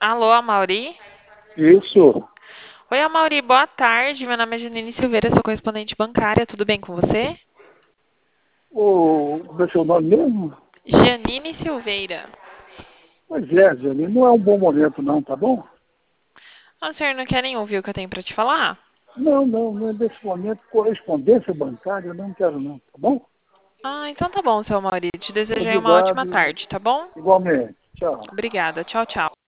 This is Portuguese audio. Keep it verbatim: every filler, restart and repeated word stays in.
Alô, Amauri? Isso. Oi, Amauri, boa tarde. Meu nome é Janine Silveira, sou correspondente bancária. Tudo bem com você? O, como é seu nome mesmo? Janine Silveira. Pois é, Jenny, não é um bom momento não, tá bom? Ah, o senhor não quer nem ouvir o que eu tenho para te falar? Não, não, não é desse momento. Correspondência bancária eu não quero não, tá bom? Ah, então tá bom, seu Amauri. Te desejo aí uma ótima Obrigado. tarde, tá bom? Igualmente. Tchau. Obrigada. Tchau, tchau.